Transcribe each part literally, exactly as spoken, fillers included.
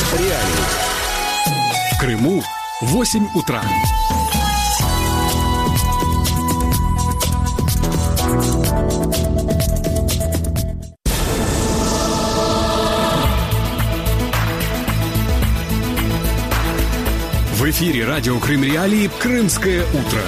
Реалии. В Крыму восемь утра. В эфире радио Крым Реалии «Крымское утро».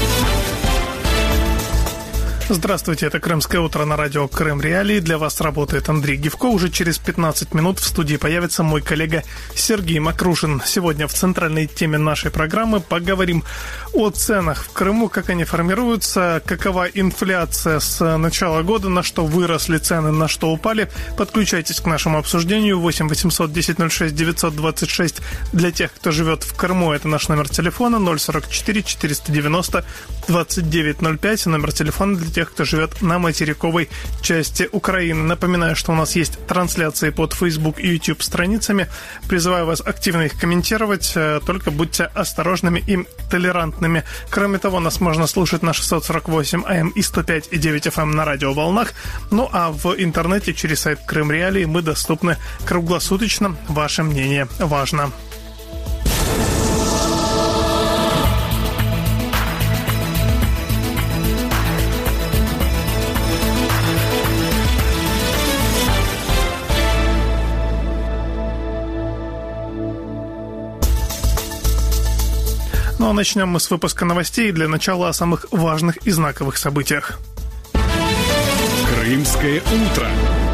Здравствуйте, это «Крымское утро» на радио Крым Реалии. Для вас работает Андрей Гивко. Уже через пятнадцать минут в студии появится мой коллега Сергей Макрушин. Сегодня в центральной теме нашей программы поговорим о ценах в Крыму, как они формируются, какова инфляция с начала года, на что выросли цены, на что упали. Подключайтесь к нашему обсуждению. восемь восемьсот десять ноль шесть девятьсот двадцать шесть для тех, кто живет в Крыму. Это наш номер телефона ноль сорок четыре четыреста девяносто двадцать девять ноль пять. Номер телефона для тех, кто живет на материковой части Украины. Напоминаю, что у нас есть трансляции под Facebook и YouTube страницами. Призываю вас активно их комментировать, только будьте осторожными и толерантными. Кроме того, нас можно слушать на шестьсот сорок восемь эй эм и сто пять и девять эф эм на радиоволнах. Ну а в интернете через сайт Крым Реалии мы доступны круглосуточно. Ваше мнение важно. Ну а начнем мы с выпуска новостей. Для начала о самых важных и знаковых событиях. Крымское утро.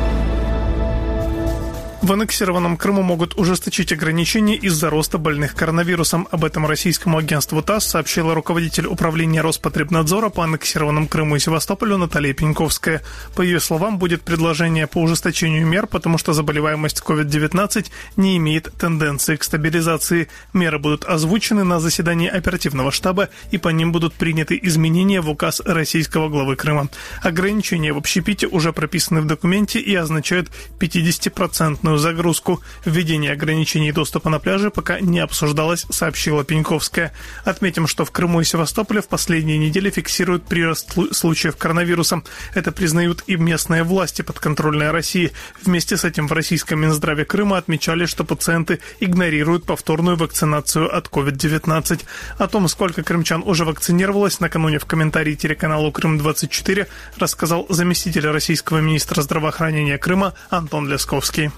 В аннексированном Крыму могут ужесточить ограничения из-за роста больных коронавирусом. Об этом российскому агентству ТАСС сообщила руководитель управления Роспотребнадзора по аннексированным Крыму и Севастополю Наталья Пеньковская. По ее словам, будет предложение по ужесточению мер, потому что заболеваемость ковид девятнадцать не имеет тенденции к стабилизации. Меры будут озвучены на заседании оперативного штаба, и по ним будут приняты изменения в указ российского главы Крыма. Ограничения в общепите уже прописаны в документе и означают пятидесятипроцентную загрузку. Введение ограничений доступа на пляжи пока не обсуждалось, сообщила Пеньковская. Отметим, что в Крыму и Севастополе в последние недели фиксируют прирост случаев коронавируса. Это признают и местные власти, подконтрольные России. Вместе с этим в российском Минздраве Крыма отмечали, что пациенты игнорируют повторную вакцинацию от ковид девятнадцать. О том, сколько крымчан уже вакцинировалось, накануне в комментарии телеканалу Крым двадцать четыре рассказал заместитель российского министра здравоохранения Крыма Антон Лесковский.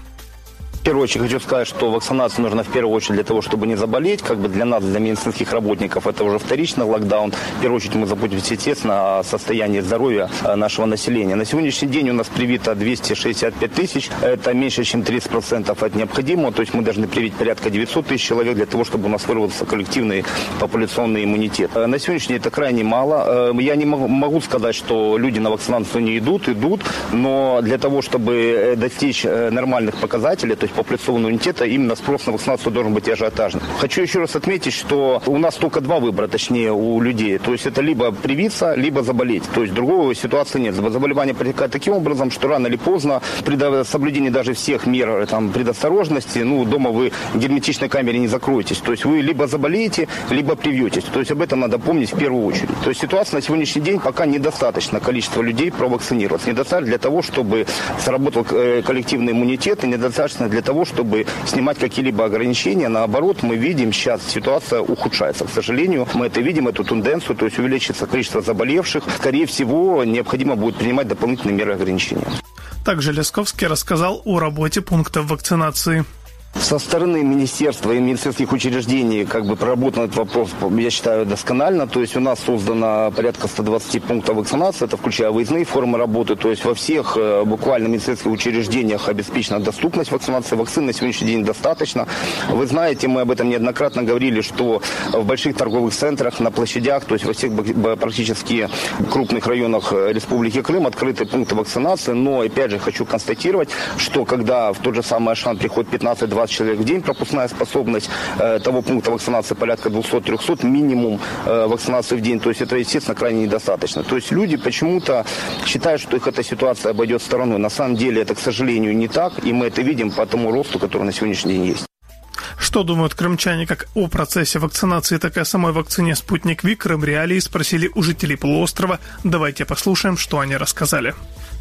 В первую очередь хочу сказать, что вакцинация нужна в первую очередь для того, чтобы не заболеть. Как бы для нас, для медицинских работников, это уже вторичный локдаун. В первую очередь мы заботимся, естественно, о состоянии здоровья нашего населения. На сегодняшний день у нас привито двести шестьдесят пять тысяч. Это меньше, чем тридцать процентов от необходимого. То есть мы должны привить порядка девятьсот тысяч человек для того, чтобы у нас выработался коллективный популяционный иммунитет. На сегодняшний день это крайне мало. Я не могу сказать, что люди на вакцинацию не идут, идут. Но для того, чтобы достичь нормальных показателей, то есть популяционного иммунитета, именно спрос на вакцинацию должен быть ажиотажным. Хочу еще раз отметить, что у нас только два выбора, точнее, у людей. То есть это либо привиться, либо заболеть. То есть другой ситуации нет. Заболевание протекает таким образом, что рано или поздно, при соблюдении даже всех мер там, предосторожности, ну, дома вы в герметичной камере не закроетесь. То есть вы либо заболеете, либо привьетесь. То есть об этом надо помнить в первую очередь. То есть ситуация на сегодняшний день пока недостаточно количество людей провакцинироваться. Недостаточно для того, чтобы сработал коллективный иммунитет, и недостаточно для того, чтобы снимать какие-либо ограничения. Наоборот, мы видим, сейчас ситуация ухудшается. К сожалению, мы это видим, эту тенденцию, то есть увеличится количество заболевших. Скорее всего, необходимо будет принимать дополнительные меры ограничения. Также Лесковский рассказал о работе пунктов вакцинации. Со стороны министерства и медицинских учреждений как бы проработан этот вопрос, я считаю, досконально. То есть у нас создано порядка ста двадцати пунктов вакцинации, это включая выездные формы работы. То есть во всех буквально медицинских учреждениях обеспечена доступность вакцинации. Вакцин на сегодняшний день достаточно. Вы знаете, мы об этом неоднократно говорили, что в больших торговых центрах, на площадях, то есть во всех практически крупных районах Республики Крым открыты пункты вакцинации. Но опять же хочу констатировать, что когда в тот же самый Ашан приходит пятнадцать-двадцать человек в день, пропускная способность э, того пункта вакцинации порядка двести-триста минимум э, вакцинации в день. То есть это, естественно, крайне недостаточно. То есть люди почему-то считают, что их эта ситуация обойдет стороной. На самом деле это, к сожалению, не так, и мы это видим по тому росту, который на сегодняшний день есть. Что думают крымчане как о процессе вакцинации, так и о самой вакцине «Спутник Ви»? Крым Реалии спросили у жителей полуострова. Давайте послушаем, что они рассказали.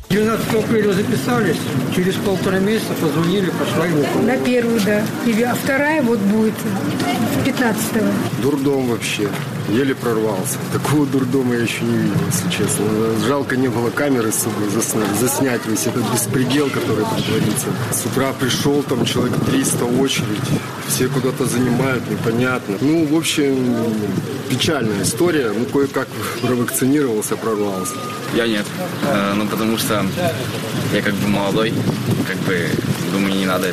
двенадцатого апреля записались, через полтора месяца позвонили, пошла и выпала. На первую, да. А вторая вот будет пятнадцатого. Дурдом вообще. Еле прорвался. Такого дурдома я еще не видел, если честно. Жалко, не было камеры с собой заснять, заснять весь этот беспредел, который там творится. С утра пришел, там человек триста очередь. Все куда-то занимают, непонятно. Ну, в общем, печальная история. Ну, кое-как провакцинировался, прорвался. Я нет. Э, ну, потому что я как бы молодой. Как бы, думаю, не надо это.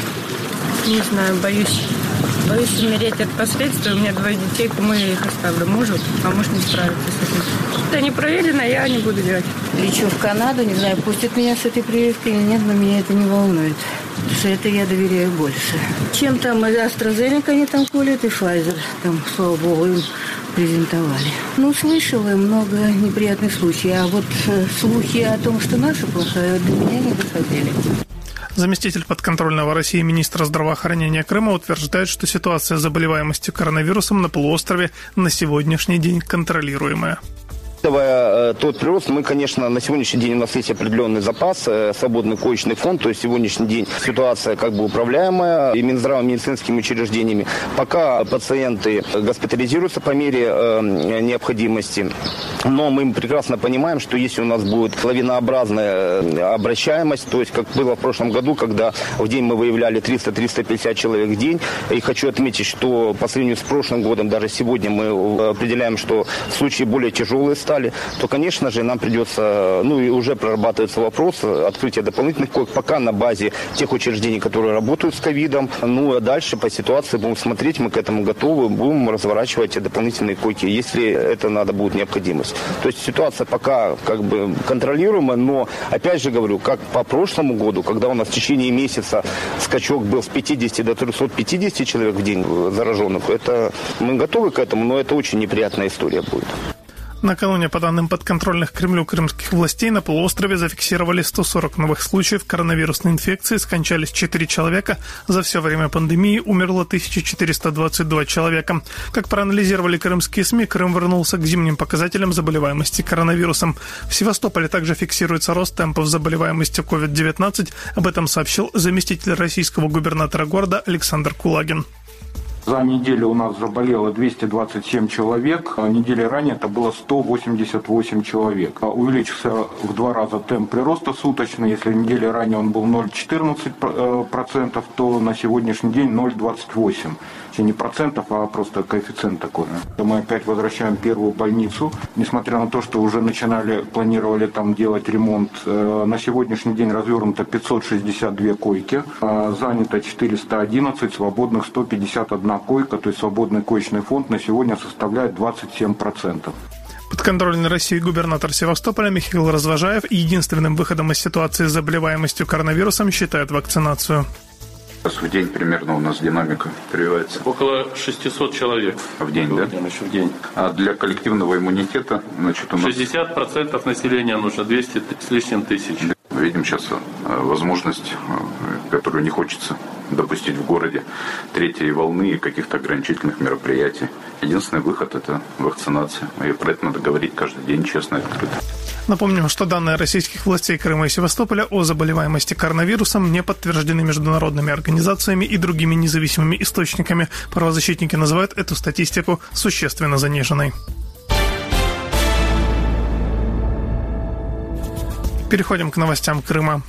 Не знаю, боюсь. Боюсь умереть от последствий. У меня двое детей, кому я их оставлю? Мужу, а муж не справится с этим. Это не проверено, я не буду делать. Лечу в Канаду, не знаю, пустят меня с этой прививкой или нет, но меня это не волнует. Потому что это я доверяю больше. Чем там AstraZeneca они там колят и Pfizer. Там, слава богу, им презентовали. Ну, слышала много неприятных случаев. А вот э, слухи о том, что наша плохая, до меня не доходили. Заместитель подконтрольного России министра здравоохранения Крыма утверждает, что ситуация с заболеваемостью коронавирусом на полуострове на сегодняшний день контролируемая. Учитывая тот прирост, мы, конечно, на сегодняшний день у нас есть определенный запас, свободный коечный фонд, то есть сегодняшний день ситуация как бы управляемая и Минздравом, медицинскими учреждениями. Пока пациенты госпитализируются по мере э, необходимости, но мы прекрасно понимаем, что если у нас будет лавинообразная обращаемость, то есть как было в прошлом году, когда в день мы выявляли триста - триста пятьдесят человек в день, и хочу отметить, что по сравнению с прошлым годом, даже сегодня мы определяем, что случаи более тяжелые стали, то, конечно же, нам придется, ну и уже прорабатывается вопрос открытия дополнительных коек, пока на базе тех учреждений, которые работают с ковидом. Ну а дальше по ситуации будем смотреть, мы к этому готовы, будем разворачивать дополнительные койки, если это надо будет необходимость. То есть ситуация пока как бы контролируемая, но опять же говорю, как по прошлому году, когда у нас в течение месяца скачок был с пятидесяти до трехсот пятидесяти человек в день зараженных, это мы готовы к этому, но это очень неприятная история будет. Накануне, по данным подконтрольных Кремлю крымских властей, на полуострове зафиксировали сто сорок новых случаев коронавирусной инфекции, скончались четыре человека. За все время пандемии умерло тысяча четыреста двадцать два человека. Как проанализировали крымские СМИ, Крым вернулся к зимним показателям заболеваемости коронавирусом. В Севастополе также фиксируется рост темпов заболеваемости ковид девятнадцать. Об этом сообщил заместитель российского губернатора города Александр Кулагин. За неделю у нас заболело двести двадцать семь человек, недели ранее это было сто восемьдесят восемь человек. Увеличился в два раза темп прироста суточный. Если недели ранее он был ноль целых четырнадцать сотых процента, то на сегодняшний день ноль целых двадцать восемь сотых процента. Не процентов, а просто коэффициент такой. Мы опять возвращаем первую больницу. Несмотря на то, что уже начинали, планировали там делать ремонт, на сегодняшний день развернуто пятьсот шестьдесят две койки, занято четыреста одиннадцать, свободных сто пятьдесят одна койка, то есть свободный коечный фонд на сегодня составляет двадцать семь процентов. Подконтрольный России губернатор Севастополя Михаил Развожаев единственным выходом из ситуации с заболеваемостью коронавирусом считает вакцинацию. В день примерно у нас динамика прививается. Около шестисот человек. В день, да? В день. А для коллективного иммунитета, значит, у нас... шестьдесят процентов населения нужно, двести с лишним тысяч. Видим сейчас возможность, которую не хочется допустить в городе, третьей волны и каких-то ограничительных мероприятий. Единственный выход – это вакцинация. И про это надо говорить каждый день честно и открыто. Напомним, что данные российских властей Крыма и Севастополя о заболеваемости коронавирусом не подтверждены международными организациями и другими независимыми источниками. Правозащитники называют эту статистику существенно заниженной. Переходим к новостям Крыма.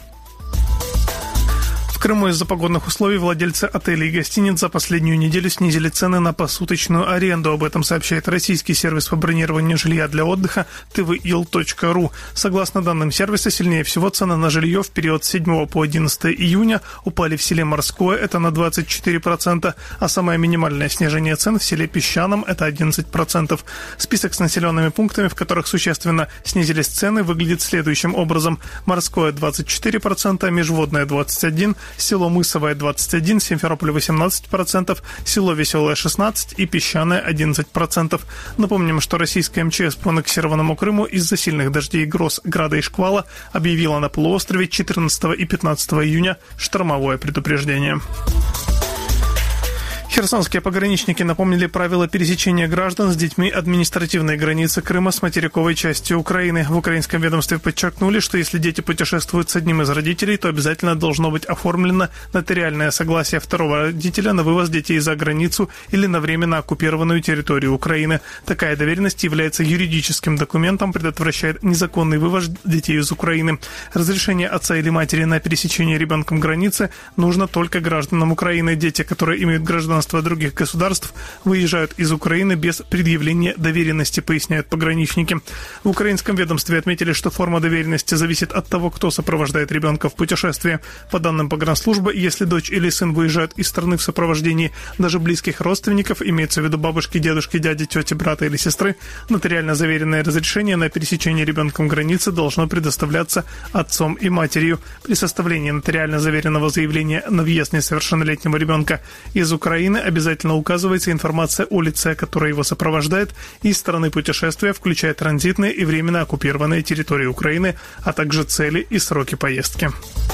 В Крыму из-за погодных условий владельцы отелей и гостиниц за последнюю неделю снизили цены на посуточную аренду. Об этом сообщает российский сервис по бронированию жилья для отдыха ти ви ил точка ру. Согласно данным сервиса, сильнее всего цены на жилье в период с седьмого по одиннадцатое июня упали в селе Морское, это на двадцать четыре процента, а самое минимальное снижение цен в селе Песчаном – это одиннадцать процентов. Список с населенными пунктами, в которых существенно снизились цены, выглядит следующим образом. Морское – двадцать четыре процента, Межводное – двадцать один процент, село Мысовое двадцать один процент, Симферополь восемнадцать процентов, село Веселое шестнадцать процентов и Песчаное одиннадцать процентов. Напомним, что российская эм че эс по аннексированному Крыму из-за сильных дождей, гроз, града и шквала объявила на полуострове четырнадцатого и пятнадцатого июня штормовое предупреждение. Херсонские пограничники напомнили правила пересечения граждан с детьми административной границы Крыма с материковой частью Украины. В украинском ведомстве подчеркнули, что если дети путешествуют с одним из родителей, то обязательно должно быть оформлено нотариальное согласие второго родителя на вывоз детей за границу или на временно оккупированную территорию Украины. Такая доверенность является юридическим документом, предотвращает незаконный вывоз детей из Украины. Разрешение отца или матери на пересечение ребенком границы нужно только гражданам Украины. Дети, которые имеют гражданство других государств, выезжают из Украины без предъявления доверенности, поясняют пограничники. В украинском ведомстве отметили, что форма доверенности зависит от того, кто сопровождает ребенка в путешествии. По данным погранслужбы, если дочь или сын выезжают из страны в сопровождении даже близких родственников, имеется в виду бабушки, дедушки, дяди, тети, брата или сестры, нотариально заверенное разрешение на пересечение ребенком границы должно предоставляться отцом и матерью. При составлении нотариально заверенного заявления на въезд несовершеннолетнего ребенка из Украины обязательно указывается информация о лице, которое его сопровождает, и страны путешествия, включая транзитные и временно оккупированные территории Украины, а также цели и сроки поездки.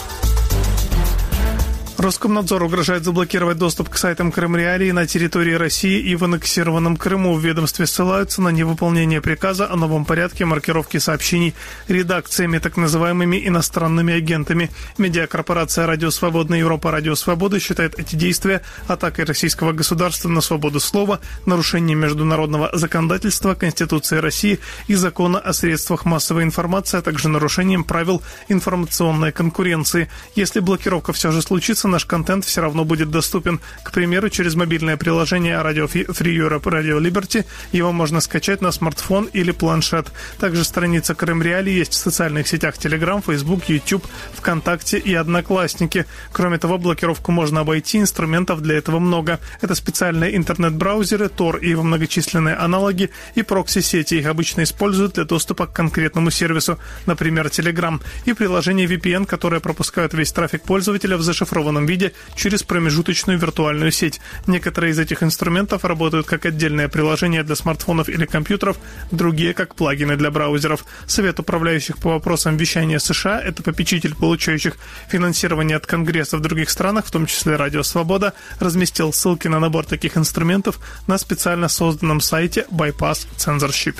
Роскомнадзор угрожает заблокировать доступ к сайтам Крымреалии на территории России и в аннексированном Крыму. В ведомстве ссылаются на невыполнение приказа о новом порядке маркировки сообщений редакциями, так называемыми иностранными агентами. Медиакорпорация «Радио Свободная Европа» «Радио Свобода» считает эти действия атакой российского государства на свободу слова, нарушением международного законодательства, Конституции России и закона о средствах массовой информации, а также нарушением правил информационной конкуренции. Если блокировка все же случится, наш контент все равно будет доступен. К примеру, через мобильное приложение Radio Free Europe, Radio Liberty. Его можно скачать на смартфон или планшет. Также страница Крымреалии есть в социальных сетях Telegram, Facebook, YouTube, ВКонтакте и Одноклассники. Кроме того, блокировку можно обойти, инструментов для этого много. Это специальные интернет-браузеры, Tor и его многочисленные аналоги и прокси-сети. Их обычно используют для доступа к конкретному сервису, например, Telegram, и приложение ви пи эн, которое пропускают весь трафик пользователя в зашифрованном виде через промежуточную виртуальную сеть. Некоторые из этих инструментов работают как отдельное приложение для смартфонов или компьютеров, другие как плагины для браузеров. Совет управляющих по вопросам вещания США, это попечитель получающих финансирование от Конгресса в других странах, в том числе Радио Свобода, разместил ссылки на набор таких инструментов на специально созданном сайте Bypass Censorship.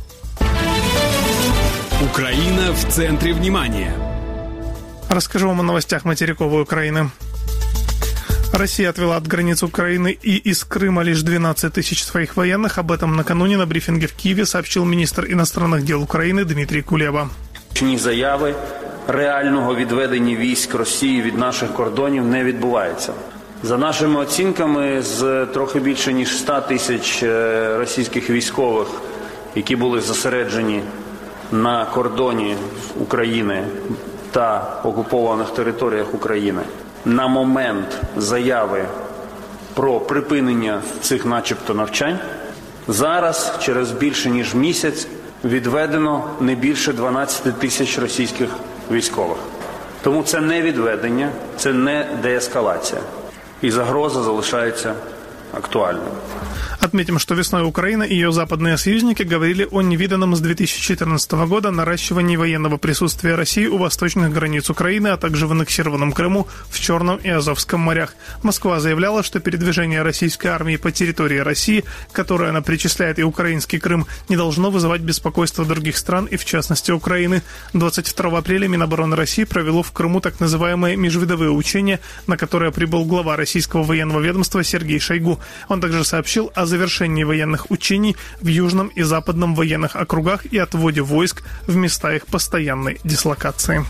Украина в центре внимания. Расскажу вам о новостях материковой Украины. Россия отвела от границ Украины и из Крыма лишь двенадцать тысяч своих военных. Об этом накануне на брифинге в Киеве сообщил министр иностранных дел Украины Дмитрий Кулеба. Заяви реального відведення військ Росії від наших кордонів не відбувається. За нашими оцінками, з трохи більше ніж ста тисяч російських військових, які були зосереджені на кордоні України та окупованих територіях України, на момент заяви про припинення цих начебто навчань, зараз, через більше ніж місяць, відведено не більше дванадцять тисяч російських військових. Тому це не відведення, це не деескалація. И загроза залишается актуальной. Отметим, что весной Украина и ее западные союзники говорили о невиданном с две тысячи четырнадцатого года наращивании военного присутствия России у восточных границ Украины, а также в аннексированном Крыму, в Черном и Азовском морях. Москва заявляла, что передвижение российской армии по территории России, к которой она причисляет и украинский Крым, не должно вызывать беспокойство других стран и, в частности, Украины. двадцать второго апреля Минобороны России провело в Крыму так называемые межвидовые учения, на которые прибыл глава российского военного ведомства Сергей Шойгу. Он также сообщил о завершении военных учений в Южном и Западном военных округах и отводе войск в места их постоянной дислокации.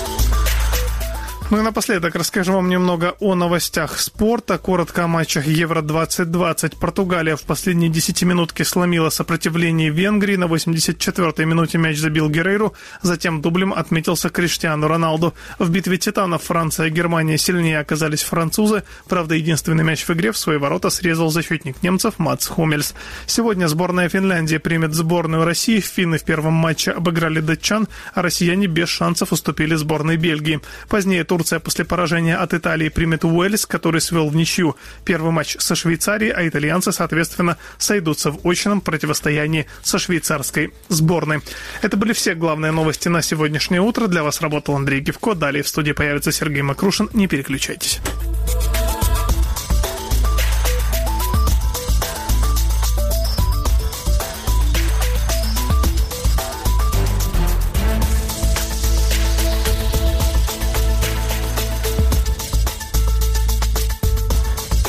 Ну и напоследок расскажу вам немного о новостях спорта. Коротко о матчах Евро двадцать двадцать. Португалия в последней десятиминутке сломила сопротивление Венгрии. На восемьдесят четвёртой минуте мяч забил Геррейру. Затем дублем отметился Криштиану Роналду. В битве титанов Франция и Германия сильнее оказались французы. Правда, единственный мяч в игре в свои ворота срезал защитник немцев Матс Хуммельс. Сегодня сборная Финляндии примет сборную России. Финны в первом матче обыграли датчан, а россияне без шансов уступили сборной Бельгии. Позднее Турция после поражения от Италии примет Уэльс, который свел в ничью первый матч со Швейцарией, а итальянцы, соответственно, сойдутся в очном противостоянии со швейцарской сборной. Это были все главные новости на сегодняшнее утро. Для вас работал Андрей Гивко. Далее в студии появится Сергей Макрушин. Не переключайтесь.